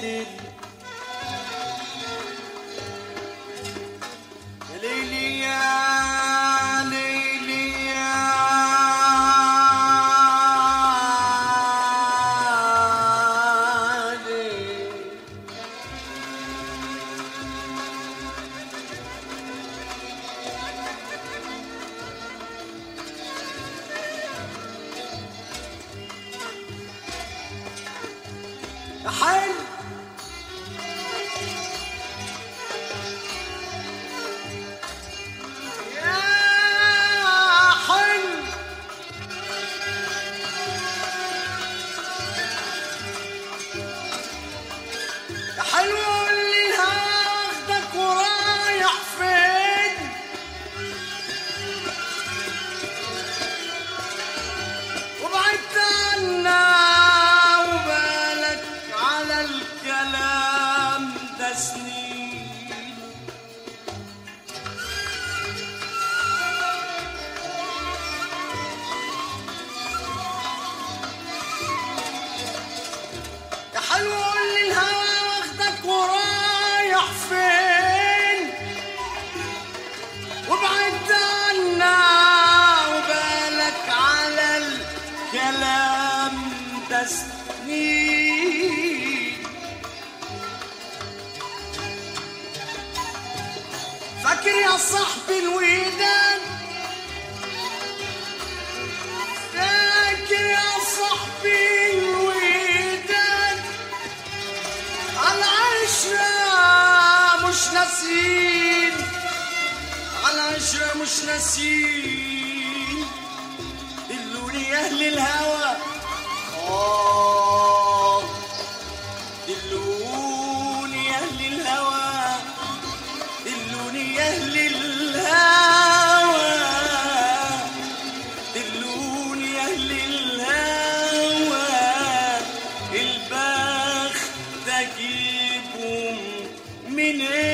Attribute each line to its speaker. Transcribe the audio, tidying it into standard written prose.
Speaker 1: ليل يا ليلي يا ليلي يا ليل يا حلو حلو اللي هاخدك ورايح فين وبعدت عنا وبالك على الكلام ده سنين يا حلو اللي الهوى ورايح فين وابعد عنا وبالك على الكلام ده سنين فاكر يا صاحبي الوداد فاكر يا صاحبي الوداد على عشرة مش ناسين على عشرة مش ناسين دلوني أهل الهوى دلوني أهل الهوى دلوني أهل الهوى دلوني أهل الهوى البخت أجيبهم منين